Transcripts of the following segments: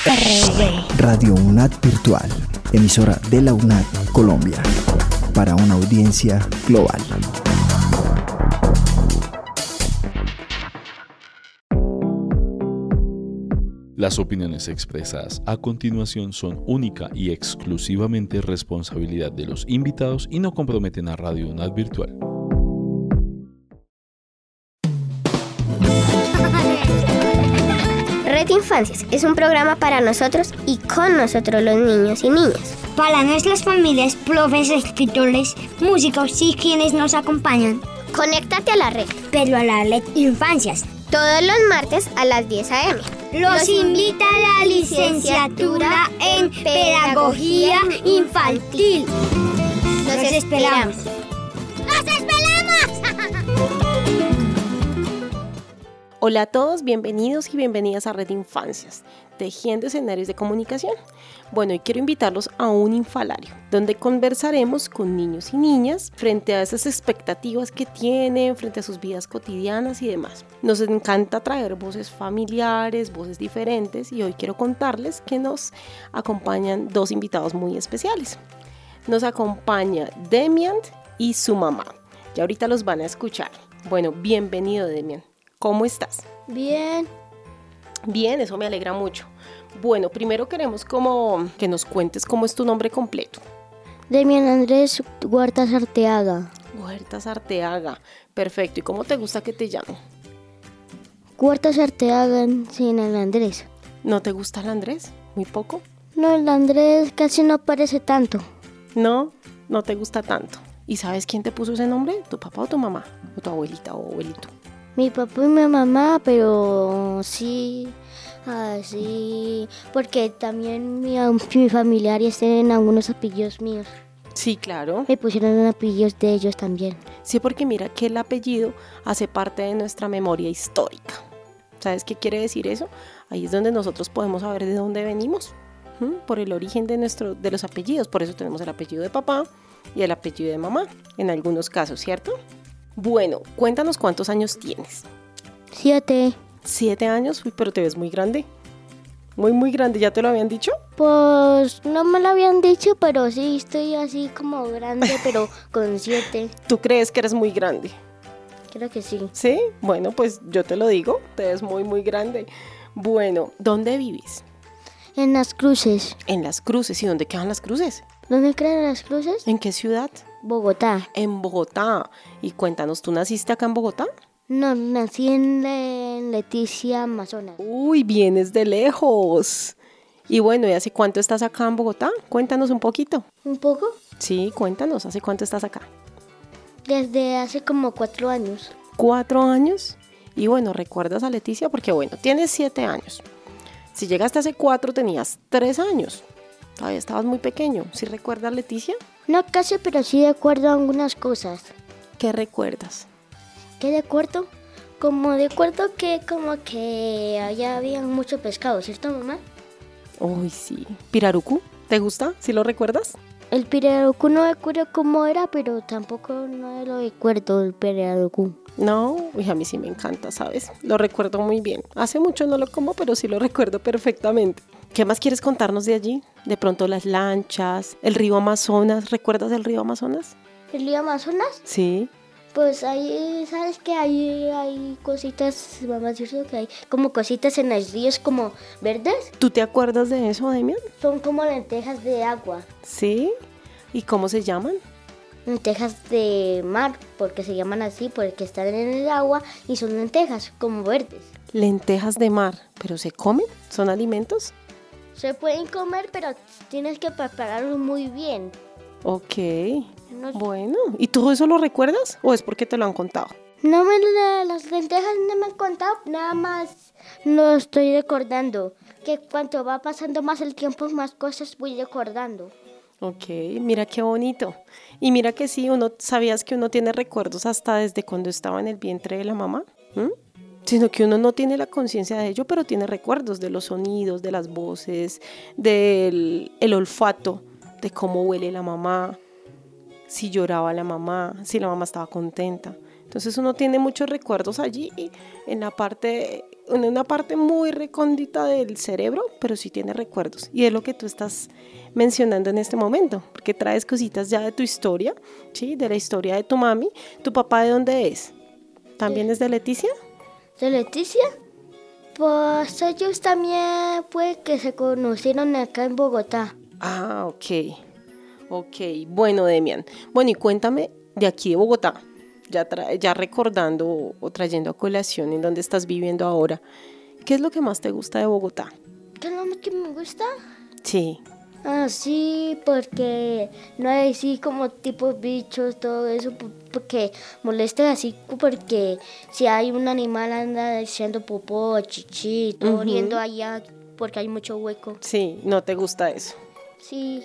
Radio UNAD Virtual, emisora de la UNAD Colombia, para una audiencia global. Las opiniones expresadas a continuación son única y exclusivamente responsabilidad de los invitados y no comprometen a Radio UNAD Virtual. Red Infancias es un programa para nosotros y con nosotros los niños y niñas. Para nuestras familias, profes, escritores, músicos y quienes nos acompañan. Conéctate a la red. Pero a la Red Infancias. Todos los martes a las 10 a.m. Los invita a la licenciatura en Pedagogía Infantil. Los esperamos. ¡Los esperamos! Hola a todos, bienvenidos y bienvenidas a Red Infancias, tejiendo escenarios de comunicación. Bueno, hoy quiero invitarlos a un infalario, donde conversaremos con niños y niñas frente a esas expectativas que tienen, frente a sus vidas cotidianas y demás. Nos encanta traer voces familiares, voces diferentes, y hoy quiero contarles que nos acompañan dos invitados muy especiales. Nos acompaña Demian y su mamá, y ahorita los van a escuchar. Bueno, bienvenido, Demian. ¿Cómo estás? Bien. Bien, eso me alegra mucho. Bueno, primero queremos como que nos cuentes cómo es tu nombre completo. Demian Andrés Huertas Arteaga. Huertas Arteaga, perfecto. ¿Y cómo te gusta que te llamen? Huertas Arteaga sin el Andrés. ¿No te gusta el Andrés? ¿Muy poco? No, el Andrés casi no parece tanto. No te gusta tanto. ¿Y sabes quién te puso ese nombre? ¿Tu papá o tu mamá? ¿O tu abuelita o abuelito? Mi papá y mi mamá, pero sí, así, porque también mi familiares tienen algunos apellidos míos. Sí, claro. Me pusieron apellidos de ellos también. Sí, porque mira que el apellido hace parte de nuestra memoria histórica. ¿Sabes qué quiere decir eso? Ahí es donde nosotros podemos saber de dónde venimos, por el origen de los apellidos. Por eso tenemos el apellido de papá y el apellido de mamá, en algunos casos, ¿cierto? Bueno, cuéntanos cuántos años tienes. 7. 7 años, uy, pero te ves muy grande. Muy grande, ¿ya te lo habían dicho? Pues no me lo habían dicho, pero sí, estoy así como grande, pero con 7. ¿Tú crees que eres muy grande? Creo que sí. ¿Sí? Bueno, pues yo te lo digo, te ves muy grande. Bueno, ¿dónde vives? En Las Cruces. En Las Cruces, ¿y dónde quedan Las Cruces? ¿Dónde quedan Las Cruces? ¿En qué ciudad? Bogotá. En Bogotá. Y cuéntanos, ¿tú naciste acá en Bogotá? No, nací en Leticia, Amazonas. Uy, vienes de lejos. Y bueno, ¿y hace cuánto estás acá en Bogotá? Cuéntanos un poquito. ¿Un poco? Sí, cuéntanos, ¿hace cuánto estás acá? Desde hace como 4 años. 4 años. Y bueno, ¿recuerdas a Leticia? Porque bueno, tienes 7 años. Si llegaste hace 4, tenías 3 años. Todavía estabas muy pequeño. ¿Sí recuerdas, Leticia? No casi, pero sí recuerdo algunas cosas. ¿Qué recuerdas? ¿Qué recuerdo? Recuerdo que como que allá había mucho pescado, ¿cierto, mamá? Uy, sí. ¿Pirarucu? ¿Te gusta? ¿Sí lo recuerdas? El pirarucu no recuerdo cómo era, pero tampoco no lo recuerdo, el pirarucu. No, uy, a mí sí me encanta, ¿sabes? Lo recuerdo muy bien. Hace mucho no lo como, pero sí lo recuerdo perfectamente. ¿Qué más quieres contarnos de allí? De pronto las lanchas, el río Amazonas. ¿Recuerdas el río Amazonas? ¿El río Amazonas? Sí. Pues ahí, ¿sabes qué? Ahí hay cositas, vamos a decir que hay como cositas en los ríos como verdes. ¿Tú te acuerdas de eso, Demian? Son como lentejas de agua. ¿Sí? ¿Y cómo se llaman? Lentejas de mar, porque se llaman así, porque están en el agua y son lentejas, como verdes. Lentejas de mar, ¿pero se comen? ¿Son alimentos? Se pueden comer, pero tienes que prepararlos muy bien. Ok, No, bueno. ¿Y tú eso lo recuerdas o es porque te lo han contado? Las lentejas no me han contado, nada más lo estoy recordando. Que cuanto va pasando más el tiempo, más cosas voy recordando. Ok, mira qué bonito. Y mira que sí, ¿sabías que uno tiene recuerdos hasta desde cuando estaba en el vientre de la mamá? Sino que uno no tiene la conciencia de ello, pero tiene recuerdos de los sonidos, de las voces, del el olfato, de cómo huele la mamá, si lloraba la mamá, si la mamá estaba contenta. Entonces uno tiene muchos recuerdos allí en la parte en una parte muy recóndita del cerebro, pero sí tiene recuerdos. Y es lo que tú estás mencionando en este momento, porque traes cositas ya de tu historia, ¿sí? De la historia de tu mami. ¿Tu papá de dónde es? ¿También es de Leticia? ¿De Leticia? Pues ellos también puede que se conocieron acá en Bogotá. Ah, ok. Ok, bueno, Demian. Bueno, y cuéntame de aquí de Bogotá, ya recordando o trayendo a colación en dónde estás viviendo ahora. ¿Qué es lo que más te gusta de Bogotá? ¿Qué es lo que me gusta? Sí. Ah, sí, porque no hay así como tipos bichos, todo eso, porque molesta así, porque si hay un animal anda haciendo popó, chichi, todo oliendo allá, porque hay mucho hueco. Sí, no te gusta eso. Sí.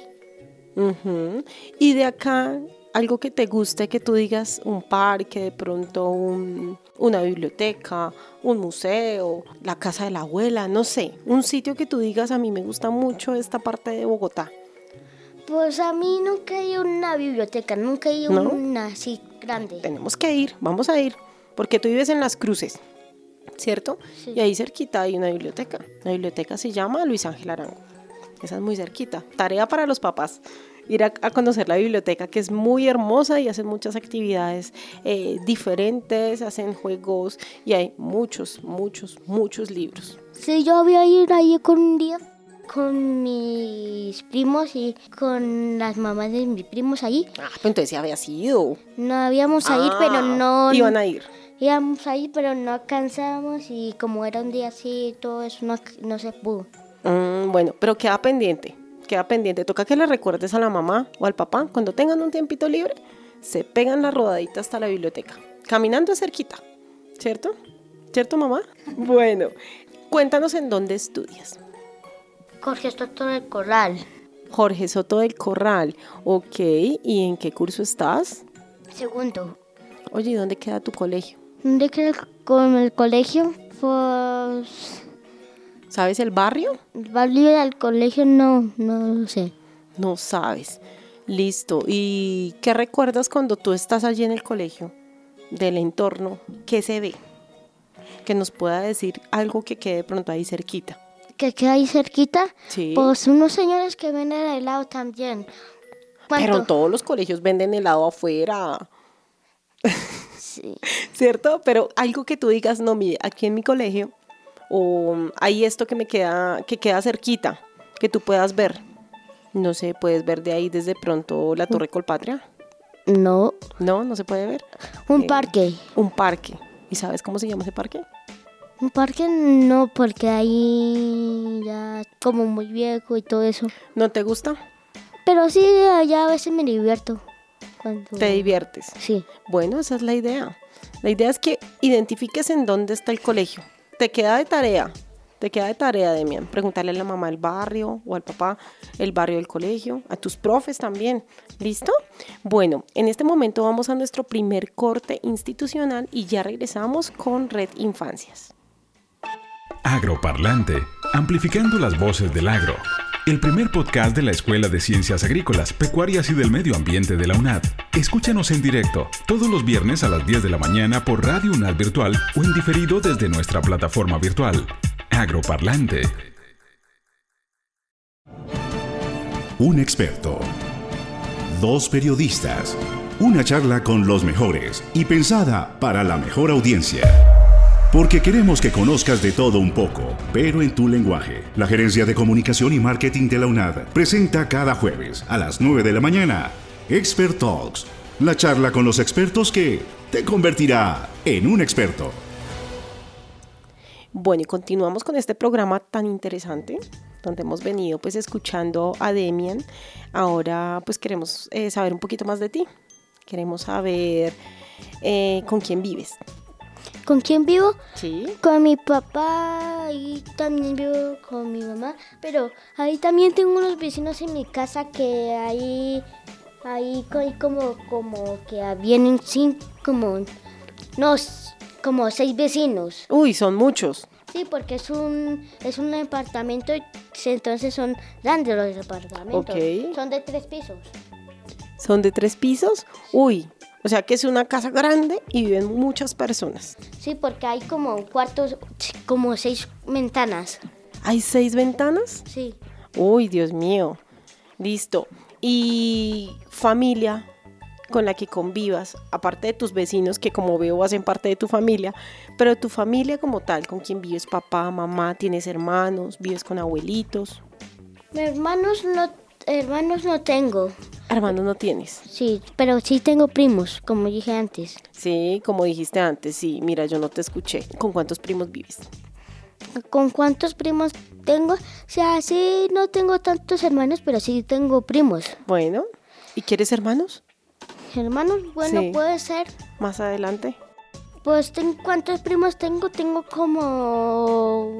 Y de acá, algo que te guste, que tú digas un parque, de pronto una biblioteca, un museo, la casa de la abuela, no sé, un sitio que tú digas, a mí me gusta mucho esta parte de Bogotá. Pues a mí nunca he ido a una biblioteca, nunca he ido a una así grande. Tenemos que ir, vamos a ir, porque tú vives en Las Cruces, ¿cierto? Sí. Y ahí cerquita hay una biblioteca. La biblioteca se llama Luis Ángel Arango. Esa es muy cerquita. Tarea para los papás. Ir a conocer la biblioteca, que es muy hermosa y hacen muchas actividades diferentes, hacen juegos y hay muchos libros. Sí, yo había ido ahí un día con mis primos y con las mamás de mis primos ahí. Ah, pues entonces ya habías ido. No íbamos a ir, pero no... Iban a ir. Íbamos a ir, pero no alcanzamos y como era un día así, todo eso no se pudo. Bueno, pero queda pendiente. Toca que le recuerdes a la mamá o al papá, cuando tengan un tiempito libre, se pegan la rodadita hasta la biblioteca. Caminando es cerquita, ¿cierto? ¿Cierto, mamá? Bueno, cuéntanos en dónde estudias. Jorge Soto del Corral. Jorge Soto del Corral, ok. ¿Y en qué curso estás? Segundo. Oye, ¿y dónde queda tu colegio? ¿Dónde queda con el colegio? Pues... ¿Sabes el barrio? El barrio del colegio no lo sé. No sabes. Listo. ¿Y qué recuerdas cuando tú estás allí en el colegio? Del entorno. ¿Qué se ve? Que nos pueda decir algo que quede pronto ahí cerquita. ¿Que queda ahí cerquita? Sí. Pues unos señores que venden helado también. Pero en todos los colegios venden helado afuera. Sí. ¿Cierto? Pero algo que tú digas, no, mire, aquí en mi colegio, o hay esto que queda cerquita, que tú puedas ver. No sé, ¿puedes ver de ahí desde pronto la Torre Colpatria? No. No se puede ver. Un parque. Un parque. ¿Y sabes cómo se llama ese parque? Un parque no, porque ahí ya como muy viejo y todo eso. ¿No te gusta? Pero sí, allá a veces me divierto. ¿Te diviertes? Sí. Bueno, esa es la idea. La idea es que identifiques en dónde está el colegio. Te queda de tarea, Demian, preguntarle a la mamá del barrio o al papá el barrio del colegio, a tus profes también. ¿Listo? Bueno, en este momento vamos a nuestro primer corte institucional y ya regresamos con Red Infancias. Agroparlante, amplificando las voces del agro. El primer podcast de la Escuela de Ciencias Agrícolas, Pecuarias y del Medio Ambiente de la UNAD. Escúchanos en directo todos los viernes a las 10 de la mañana por Radio UNAD Virtual o en diferido desde nuestra plataforma virtual. Agroparlante. Un experto. Dos periodistas. Una charla con los mejores y pensada para la mejor audiencia. Porque queremos que conozcas de todo un poco, pero en tu lenguaje. La Gerencia de Comunicación y Marketing de la UNAD presenta cada jueves a las 9 de la mañana Expert Talks, la charla con los expertos que te convertirá en un experto. Bueno, y continuamos con este programa tan interesante, donde hemos venido pues escuchando a Demian. Ahora pues queremos saber un poquito más de ti. Queremos saber con quién vives. ¿Con quién vivo? Sí. Con mi papá y también vivo con mi mamá, pero ahí también tengo unos vecinos en mi casa que ahí como que vienen como 6 vecinos. Uy, son muchos. Sí, porque es un departamento, entonces son grandes los departamentos. Ok. Son de 3 pisos. ¿Son de 3 pisos? Uy, O sea que es una casa grande y viven muchas personas. Sí, porque hay como cuartos, como 6 ventanas. ¿Hay 6 ventanas? Sí. Uy, Dios mío. Listo. ¿Y familia con la que convivas, aparte de tus vecinos que como veo hacen parte de tu familia, pero tu familia como tal, con quien vives, papá, mamá, tienes hermanos, vives con abuelitos? Hermanos no tengo. Hermanos no tienes. Sí, pero sí tengo primos, como dije antes. Sí, como dijiste antes, sí, mira, yo no te escuché. ¿Con cuántos primos vives? ¿Con cuántos primos tengo? O sea, sí, no tengo tantos hermanos, pero sí tengo primos. Bueno, ¿y quieres hermanos? ¿Hermanos? Bueno, Sí. puede ser. Más adelante. Pues, ¿cuántos primos tengo? Tengo como...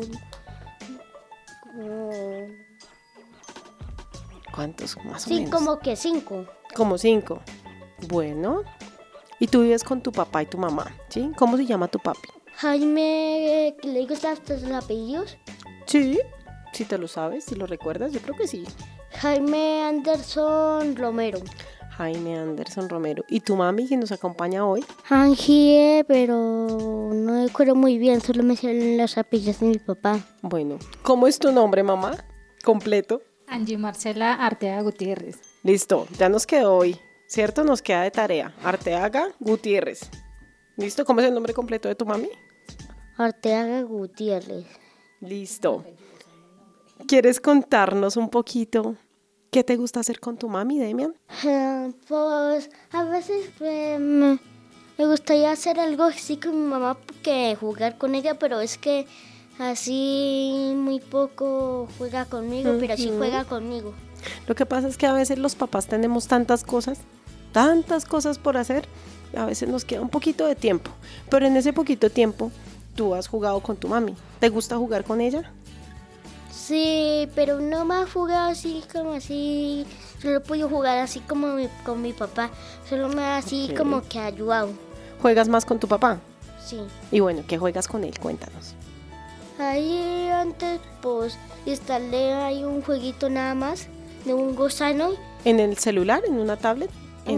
¿Cuántos más o Sí, menos? como que 5. Como 5. Bueno. ¿Y tú vives con tu papá y tu mamá? ¿Sí? ¿Cómo se llama tu papi? Jaime, ¿le gustan los apellidos? Sí. Si te lo sabes, si lo recuerdas, yo creo que sí. Jaime Anderson Romero. Jaime Anderson Romero. ¿Y tu mami que nos acompaña hoy? Angie, pero no recuerdo muy bien, solo me salen los apellidos de mi papá. Bueno, ¿cómo es tu nombre, mamá? Completo. Angie Marcela Arteaga Gutiérrez. Listo, ya nos quedó hoy, ¿cierto? Nos queda de tarea. Arteaga Gutiérrez. ¿Listo? ¿Cómo es el nombre completo de tu mami? Arteaga Gutiérrez. Listo. ¿Quieres contarnos un poquito qué te gusta hacer con tu mami, Demian? Pues a veces me gustaría hacer algo así con mi mamá que jugar con ella, pero es que así muy poco juega conmigo, pero sí juega conmigo. Lo que pasa es que a veces los papás tenemos tantas cosas por hacer, y a veces nos queda un poquito de tiempo. Pero en ese poquito tiempo, tú has jugado con tu mami. ¿Te gusta jugar con ella? Sí, pero no me ha jugado así como así. Solo he podido jugar así como con mi papá. Solo me ha así Ok. como que ayudado. ¿Juegas más con tu papá? Sí. Y bueno, ¿qué juegas con él? Cuéntanos. Ahí antes pues instalé ahí un jueguito nada más de un gusano. ¿En el celular? ¿En una tablet?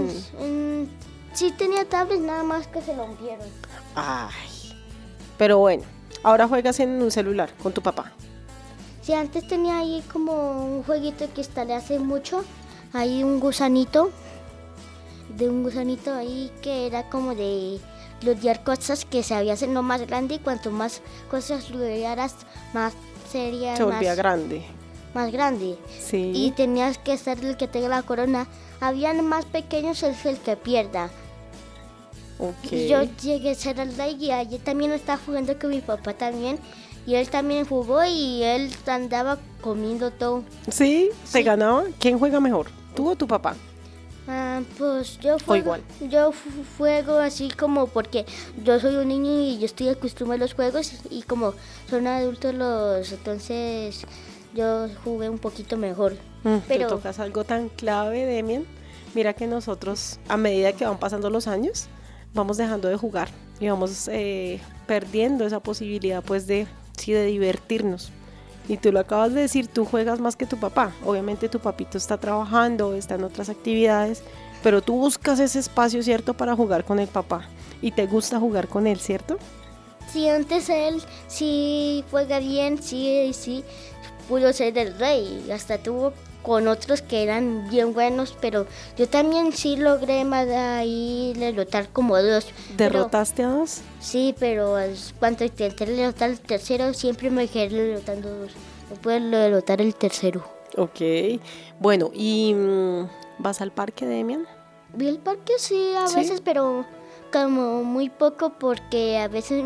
Sí tenía tablet, nada más que se lo rompieron. Ay, pero bueno, ahora juegas en un celular con tu papá. Sí, antes tenía ahí como un jueguito que instalé hace mucho. Ahí un gusanito. De un gusanito ahí que era como de lograr cosas que se había haciendo más grande. Y cuanto más cosas lograras, más sería Se volvía grande. más grande. Sí. Y tenías que ser el que tenga la corona. Habían más pequeños, es el que pierda. Ok. Y yo llegué a ser el rey y allí también estaba jugando con mi papá también. Y él también jugó y él andaba comiendo todo. ¿Sí? ¿Te Sí. ganaba? ¿Quién juega mejor? ¿Tú o tu papá? Pues yo O igual. juego así como porque yo soy un niño y yo estoy acostumbrado a los juegos y como son adultos entonces yo jugué un poquito mejor. Pero tú tocas algo tan clave, Demian. Mira que nosotros, a medida que van pasando los años, vamos dejando de jugar y vamos perdiendo esa posibilidad pues de divertirnos. Y tú lo acabas de decir, tú juegas más que tu papá. Obviamente tu papito está trabajando, está en otras actividades, pero tú buscas ese espacio, ¿cierto?, para jugar con el papá. Y te gusta jugar con él, ¿cierto? Sí, antes él sí juega bien, sí, pudo ser el rey. Hasta tuvo con otros que eran bien buenos, pero yo también sí logré más ahí derrotar como 2. ¿Derrotaste a 2? Sí, pero cuando intenté derrotar el tercero, siempre me quedé derrotando 2. No puedo derrotar el tercero. Ok. Bueno, ¿y vas al parque, Demian? Vi el parque sí a ¿Sí? veces, pero como muy poco porque a veces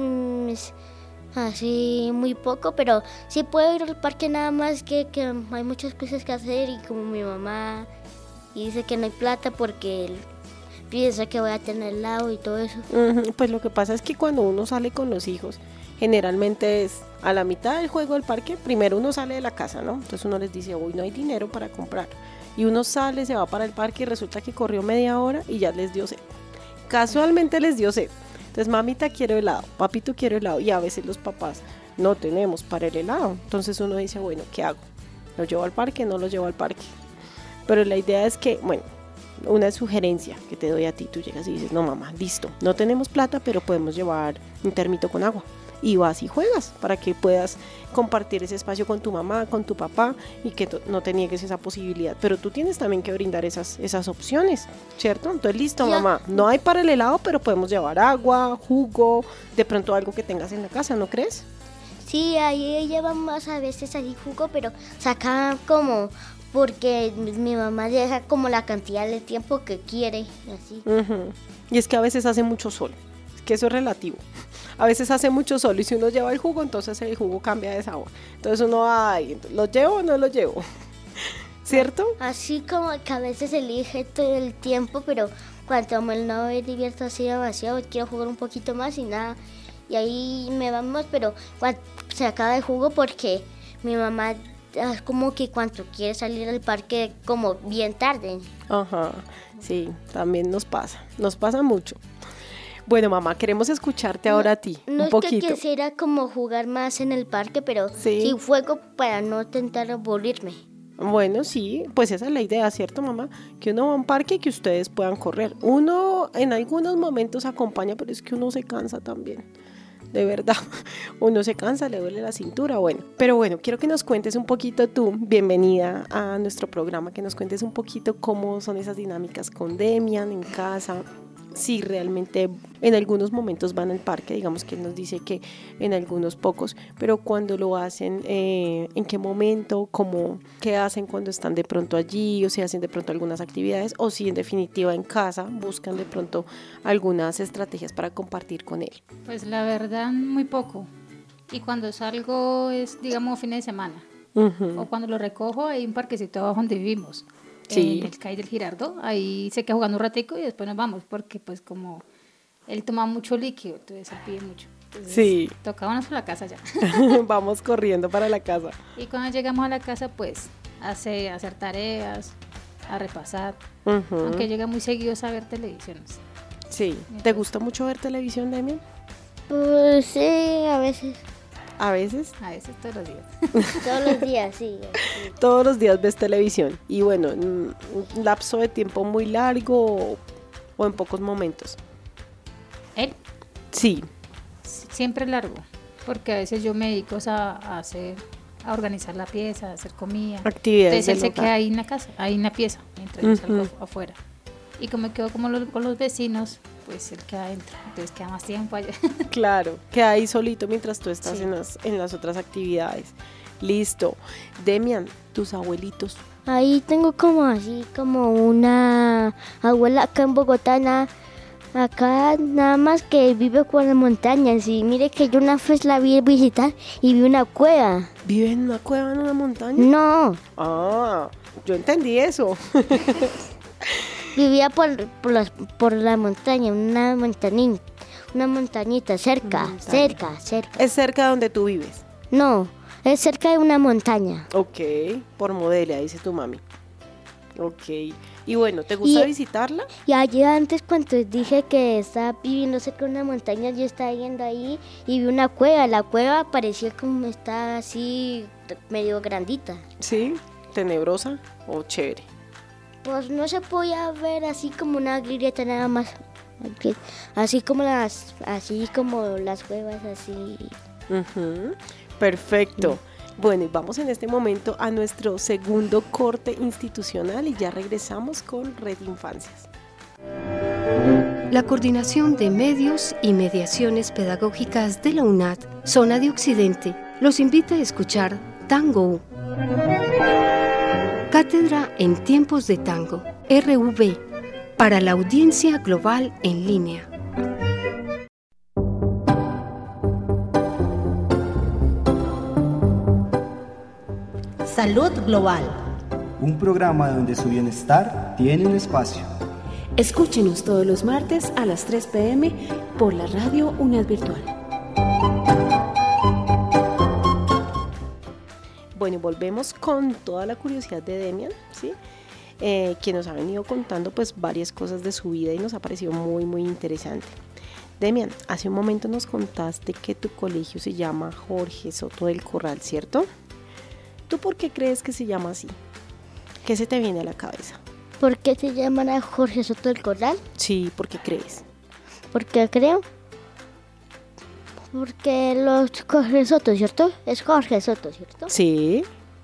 así muy poco, pero sí puedo ir al parque nada más que hay muchas cosas que hacer y como mi mamá y dice que no hay plata porque piensa que voy a tener helado y todo eso. Pues lo que pasa es que cuando uno sale con los hijos, generalmente es a la mitad del juego del parque, primero uno sale de la casa, ¿no? Entonces uno les dice, hoy no hay dinero para comprar. Y uno sale, se va para el parque y resulta que corrió media hora y ya les dio sed. Casualmente les dio sed. Entonces, mamita quiero helado, papito quiero helado. Y a veces los papás no tenemos para el helado. Entonces uno dice, bueno, ¿qué hago? ¿Lo llevo al parque? No lo llevo al parque. Pero la idea es que, bueno, una sugerencia que te doy a ti, tú llegas y dices, no mamá, listo, no tenemos plata, pero podemos llevar un termito con agua. Y vas y juegas para que puedas compartir ese espacio con tu mamá, con tu papá y que no te niegues esa posibilidad. Pero tú tienes también que brindar esas opciones, ¿cierto? Entonces, listo, mamá, no hay para el helado, pero podemos llevar agua, jugo, de pronto algo que tengas en la casa, ¿no crees? Sí, ahí llevamos a veces así jugo, pero saca como, porque mi mamá deja como la cantidad de tiempo que quiere, así. Uh-huh. Y es que a veces hace mucho sol, es que eso es relativo. A veces hace mucho sol y si uno lleva el jugo, entonces el jugo cambia de sabor. Entonces uno, ¿lo llevo o no lo llevo? ¿Cierto? Así como que a veces elige todo el tiempo, pero cuando no me divierto así demasiado, quiero jugar un poquito más y nada. Y ahí me vamos, pero cuando se acaba el jugo porque mi mamá es como que cuando quiere salir al parque como bien tarde. Ajá, sí, también nos pasa mucho. Bueno, mamá, queremos escucharte ahora a ti, un poquito. No es que quisiera como jugar más en el parque, pero sí juego para no intentar aburrirme. Bueno, sí, pues esa es la idea, ¿cierto, mamá? Que uno va a un parque y que ustedes puedan correr. Uno en algunos momentos acompaña, pero es que uno se cansa también. De verdad, uno se cansa, le duele la cintura, bueno. Pero bueno, quiero que nos cuentes un poquito tú, bienvenida a nuestro programa, que nos cuentes un poquito cómo son esas dinámicas con Demian en casa. Sí, realmente en algunos momentos van al parque, digamos que él nos dice que en algunos pocos, pero cuando lo hacen, ¿en qué momento? ¿Qué hacen cuando están de pronto allí? O si hacen de pronto algunas actividades, o si en definitiva en casa buscan de pronto algunas estrategias para compartir con él. Pues la verdad, muy poco. Y cuando salgo es, digamos, fines de semana. Uh-huh. O cuando lo recojo, hay un parquecito abajo donde vivimos. Sí. En el CAI del Girardot, ahí se queda jugando un ratico y después nos vamos, porque pues como él toma mucho líquido, entonces él pide mucho. Entonces, sí. Tocábamos a la casa ya. Vamos corriendo para la casa. Y cuando llegamos a la casa, pues hacer tareas, a repasar, uh-huh. Aunque llega muy seguido a ver televisión. Sí. Entonces, ¿te gusta mucho ver televisión, Demian? Pues sí, a veces. ¿A veces? A veces todos los días. Todos los días, sí. Todos los días ves televisión. Y bueno, ¿un lapso de tiempo muy largo o en pocos momentos? ¿Él? Sí. Siempre largo, porque a veces yo me dedico a organizar la pieza, a hacer comida. Actividades. Entonces él se queda ahí en la casa, ahí en la pieza, mientras yo salgo afuera. Y como me quedo con los vecinos, pues él queda adentro, entonces queda más tiempo allá. Claro, queda ahí solito mientras tú estás en las otras actividades. Listo. Demian, tus abuelitos. Ahí tengo como una abuela acá en Bogotá, acá nada más que vive con las montañas. Y mire que yo una vez la vi visitar y vi una cueva. ¿Vive en una cueva en una montaña? No. Ah, yo entendí eso. Vivía por la montaña, una montañita cerca. ¿Es cerca de donde tú vives? No, es cerca de una montaña. Ok, por Modelia, dice tu mami. Ok, y bueno, ¿te gusta visitarla? Y allí antes cuando dije que estaba viviendo cerca de una montaña, yo estaba yendo ahí y vi una cueva. La cueva parecía como está así medio grandita. ¿Sí? ¿Tenebrosa o chévere? Pues no se podía ver así como una grieta nada más, así como las cuevas así. Uh-huh. Perfecto. Bueno, y vamos en este momento a nuestro segundo corte institucional y ya regresamos con Red Infancias. La Coordinación de Medios y Mediaciones Pedagógicas de la UNAD, Zona de Occidente, los invita a escuchar Tango. Cátedra en Tiempos de Tango, RV, para la audiencia global en línea. Salud Global. Un programa donde su bienestar tiene un espacio. Escúchenos todos los martes a las 3 p.m. por la radio UNAD Virtual. Bueno, volvemos con toda la curiosidad de Demian, ¿sí? Que nos ha venido contando pues varias cosas de su vida y nos ha parecido muy, muy interesante. Demian, hace un momento nos contaste que tu colegio se llama Jorge Soto del Corral, ¿cierto? ¿Tú por qué crees que se llama así? ¿Qué se te viene a la cabeza? ¿Por qué se llaman a Jorge Soto del Corral? Sí, ¿por qué crees? Porque creo. Porque los Jorge Soto, ¿cierto? Es Jorge Soto, ¿cierto? Sí.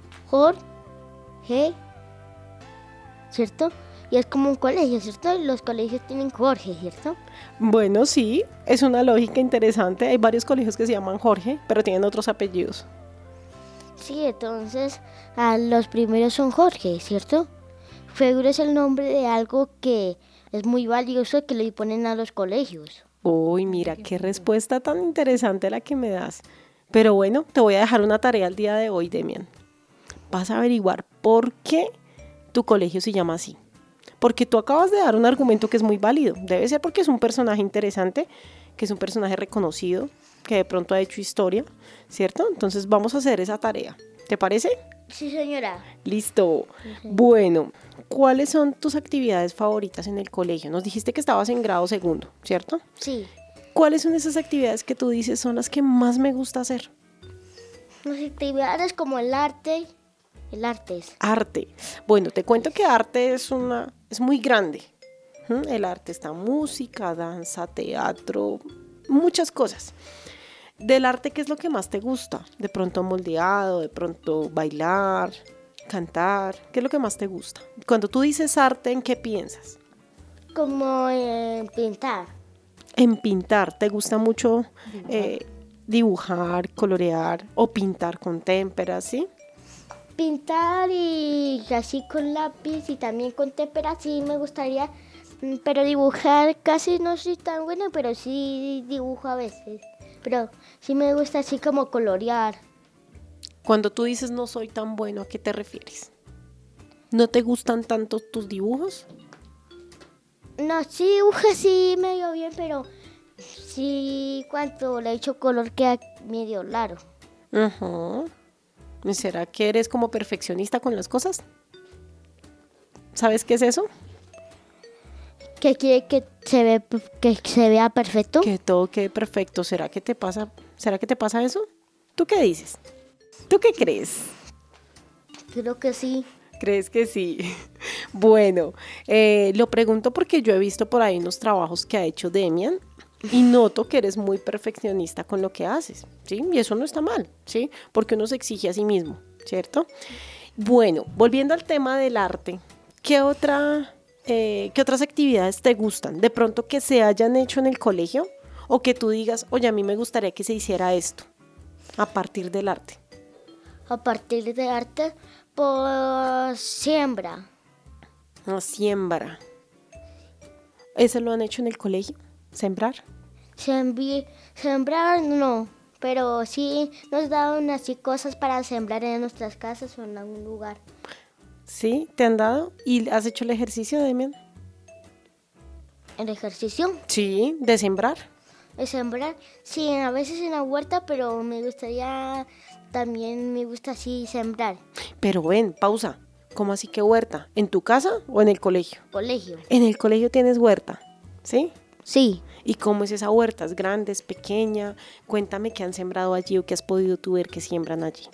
Jorge, ¿cierto? Y es como un colegio, ¿cierto? Los colegios tienen Jorge, ¿cierto? Bueno, sí, es una lógica interesante. Hay varios colegios que se llaman Jorge, pero tienen otros apellidos. Sí, entonces los primeros son Jorge, ¿cierto? Seguro es el nombre de algo que es muy valioso que le ponen a los colegios. Uy, mira, qué respuesta tan interesante la que me das. Pero bueno, te voy a dejar una tarea el día de hoy, Demian. Vas a averiguar por qué tu colegio se llama así. Porque tú acabas de dar un argumento que es muy válido. Debe ser porque es un personaje interesante, que es un personaje reconocido, que de pronto ha hecho historia, ¿cierto? Entonces vamos a hacer esa tarea. ¿Te parece? Sí, señora. Listo. Bueno, ¿cuáles son tus actividades favoritas en el colegio? Nos dijiste que estabas en grado segundo, ¿cierto? Sí. ¿Cuáles son esas actividades que tú dices son las que más me gusta hacer? Las actividades como el arte. El arte es. Arte. Bueno, te cuento que arte es muy grande. El arte está música, danza, teatro, muchas cosas. Del arte, ¿qué es lo que más te gusta? De pronto moldeado, de pronto bailar, cantar. ¿Qué es lo que más te gusta? Cuando tú dices arte, ¿en qué piensas? Como en pintar. En pintar. ¿Te gusta mucho dibujar, colorear o pintar con témperas, sí? Pintar y así con lápiz y también con témpera sí me gustaría, pero dibujar casi no soy tan buena, pero sí dibujo a veces. Pero sí me gusta así como colorear. Cuando tú dices no soy tan bueno, ¿a qué te refieres? ¿No te gustan tanto tus dibujos? No, sí dibujo así medio bien, pero sí cuando le echo color queda medio raro. Ajá. ¿Será que eres como perfeccionista con las cosas? ¿Sabes qué es eso? ¿Que quiere que se vea perfecto? Que todo quede perfecto. ¿Será que te pasa eso? ¿Tú qué dices? ¿Tú qué crees? Creo que sí. ¿Crees que sí? Bueno, lo pregunto porque yo he visto por ahí unos trabajos que ha hecho Demian y noto que eres muy perfeccionista con lo que haces, ¿sí? Y eso no está mal, ¿sí? Porque uno se exige a sí mismo, ¿cierto? Bueno, volviendo al tema del arte, ¿qué otras actividades te gustan? De pronto que se hayan hecho en el colegio o que tú digas, oye, a mí me gustaría que se hiciera esto a partir del arte. A partir del arte, pues siembra. Siembra. ¿Eso lo han hecho en el colegio? ¿Sembrar? Sembrar no, pero sí nos daban así cosas para sembrar en nuestras casas o en algún lugar. ¿Sí? ¿Te han dado? ¿Y has hecho el ejercicio, Demian? ¿El ejercicio? Sí, de sembrar. De sembrar, sí, a veces en la huerta, pero me gusta así sembrar. Pero ven, pausa. ¿Cómo así que huerta? ¿En tu casa o en el colegio? Colegio. En el colegio tienes huerta, ¿sí? Sí. ¿Y cómo es esa huerta? ¿Es grande, es pequeña? Cuéntame qué han sembrado allí o qué has podido tú ver que siembran allí.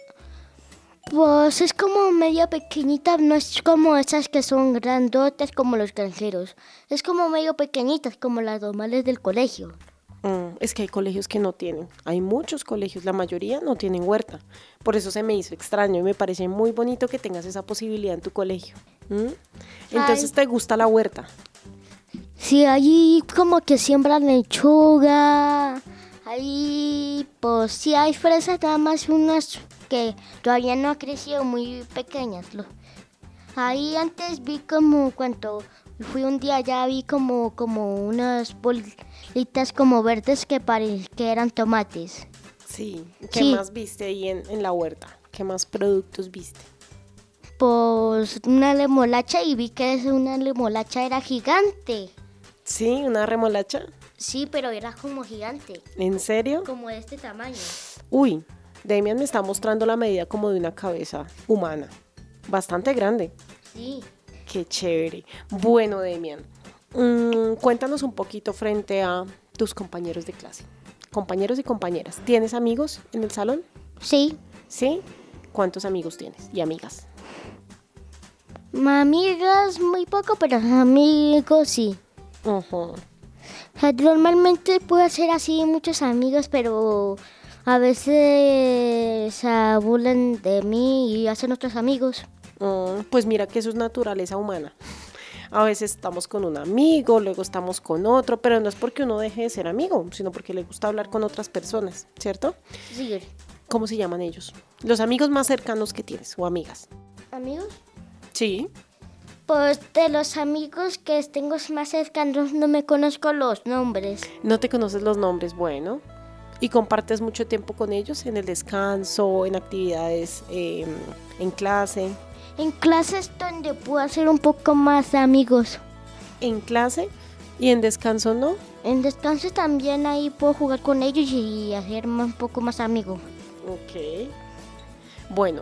Pues es como medio pequeñita, no es como esas que son grandotas como los granjeros. Es como medio pequeñitas, como las normales del colegio. Es que hay colegios que no tienen. Hay muchos colegios, la mayoría no tienen huerta. Por eso se me hizo extraño y me parece muy bonito que tengas esa posibilidad en tu colegio. Entonces, ¿te gusta la huerta? Sí, allí como que siembran lechuga. Ahí, pues sí hay fresas, nada más unas que todavía no han crecido, muy pequeñas. Ahí antes vi como cuando fui un día allá vi como unas bolitas como verdes que eran tomates. Sí. ¿Qué más viste ahí en la huerta? ¿Qué más productos viste? Pues una remolacha y vi que una remolacha era gigante. ¿Sí? ¿Una remolacha? Sí, pero era como gigante. ¿En serio? Como de este tamaño. Uy, Demian me está mostrando la medida como de una cabeza humana. Bastante grande. Sí. Qué chévere. Bueno, Demian, cuéntanos un poquito frente a tus compañeros de clase. Compañeros y compañeras. ¿Tienes amigos en el salón? Sí. ¿Sí? ¿Cuántos amigos tienes y amigas? Amigas muy poco, pero amigos sí. Uh-huh. Normalmente puedo hacer así muchos amigos, pero a veces se burlan de mí y hacen otros amigos. Pues mira que eso es naturaleza humana. A veces estamos con un amigo, luego estamos con otro, pero no es porque uno deje de ser amigo, sino porque le gusta hablar con otras personas, ¿cierto? Sí. ¿Cómo se llaman ellos? Los amigos más cercanos que tienes o amigas. ¿Amigos? Sí. Pues de los amigos que tengo más cercanos no me conozco los nombres. ¿No te conoces los nombres? Bueno. ¿Y compartes mucho tiempo con ellos en el descanso, en actividades en clase? En clase es donde puedo hacer un poco más amigos. ¿En clase? ¿Y en descanso no? En descanso también ahí puedo jugar con ellos y hacer un poco más amigos. Ok. Bueno,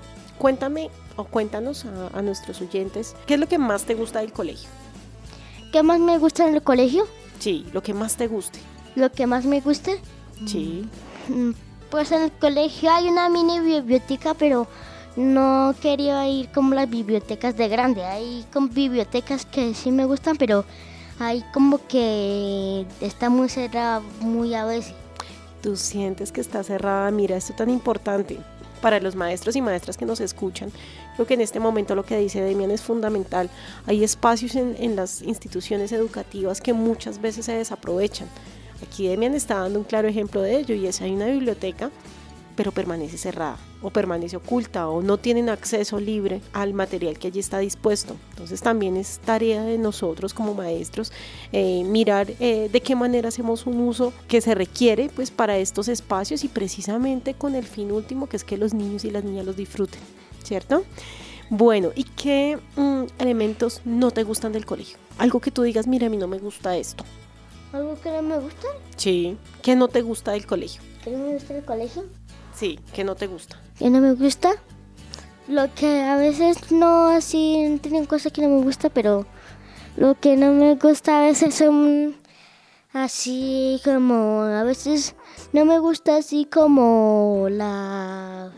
cuéntanos a nuestros oyentes, ¿qué es lo que más te gusta del colegio? ¿Qué más me gusta en el colegio? Sí, lo que más te guste. ¿Lo que más me guste? Sí. Pues en el colegio hay una mini biblioteca, pero no quería ir como las bibliotecas de grande. Hay como bibliotecas que sí me gustan, pero hay como que está muy cerrada muy a veces. Tú sientes que está cerrada. Mira, esto tan importante para los maestros y maestras que nos escuchan. Creo que en este momento lo que dice Demian es fundamental. Hay espacios en las instituciones educativas que muchas veces se desaprovechan. Aquí Demian está dando un claro ejemplo de ello, y es: hay una biblioteca, pero permanece cerrada, o permanece oculta, o no tienen acceso libre al material que allí está dispuesto. Entonces también es tarea de nosotros como maestros mirar de qué manera hacemos un uso que se requiere pues para estos espacios, y precisamente con el fin último, que es que los niños y las niñas los disfruten, ¿cierto? Bueno, ¿y qué elementos no te gustan del colegio? Algo que tú digas: mira, a mí no me gusta esto. ¿Algo que no me gusta? Sí, ¿qué no te gusta del colegio? ¿Qué no me gusta del colegio? Sí, ¿qué no te gusta? ¿Qué no me gusta? Lo que a veces no, así, tienen cosas que no me gusta, pero lo que no me gusta a veces son así como, a veces no me gusta así como las...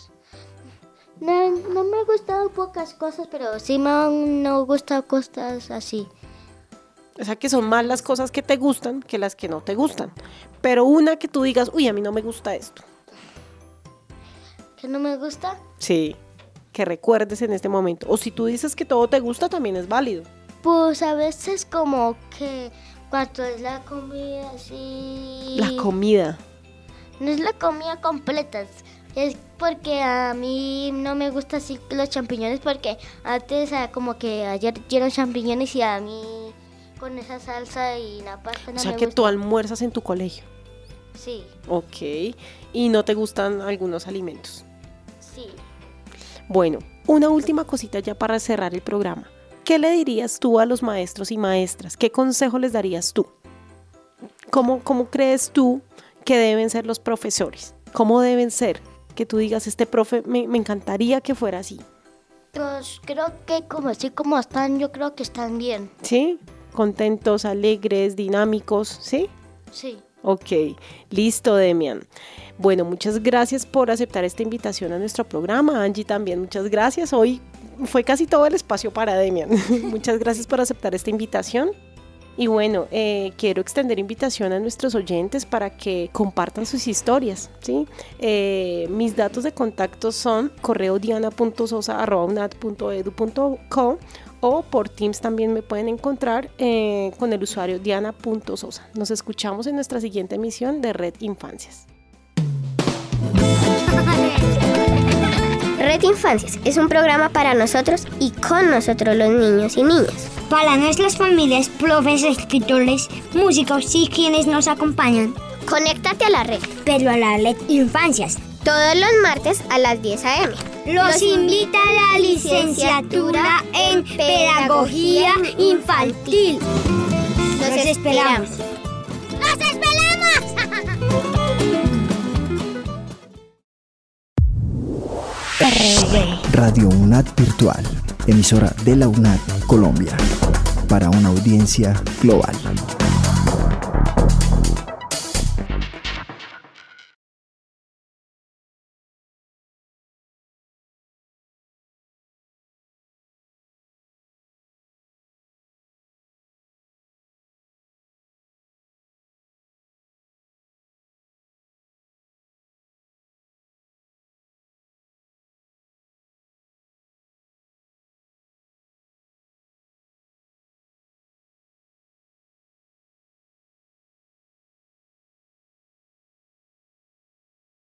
No me gustan pocas cosas, pero sí me han gustado cosas así. O sea, que son más las cosas que te gustan que las que no te gustan. Pero una que tú digas: uy, a mí no me gusta esto. ¿Que no me gusta? Sí, que recuerdes en este momento. O si tú dices que todo te gusta, también es válido. Pues a veces como que cuando es la comida así... La comida. No es la comida completa. Es porque a mí no me gusta así los champiñones, porque antes como que ayer dieron champiñones y a mí con esa salsa y la pasta no me gusta. O sea, que tú almuerzas en tu colegio. Sí. Ok. ¿Y no te gustan algunos alimentos? Sí. Bueno, una última cosita ya para cerrar el programa. ¿Qué le dirías tú a los maestros y maestras? ¿Qué consejo les darías tú? ¿Cómo crees tú que deben ser los profesores? ¿Cómo deben ser? Que tú digas: este profe me encantaría que fuera así. Pues creo que así como están, yo creo que están bien. ¿Sí? Contentos, alegres, dinámicos, ¿sí? Sí. Ok, listo, Demian. Bueno, muchas gracias por aceptar esta invitación a nuestro programa. Angie, también muchas gracias. Hoy fue casi todo el espacio para Demian. Muchas gracias por aceptar esta invitación. Y bueno, quiero extender invitación a nuestros oyentes para que compartan sus historias, ¿sí? Mis datos de contacto son correo diana.sosa@unad.edu.co, o por Teams también me pueden encontrar con el usuario diana.sosa. Nos escuchamos en nuestra siguiente emisión de Red Infancias. Red Infancias es un programa para nosotros y con nosotros los niños y niñas. Para nuestras familias, profes, escritores, músicos y quienes nos acompañan. Conéctate a la red. Pero a la Red Infancias. Todos los martes a las 10 a.m. Los invita a la licenciatura en Pedagogía Infantil. Los esperamos. ¡Los esperamos! Radio UNAD Virtual, emisora de la UNAD Colombia, para una audiencia global.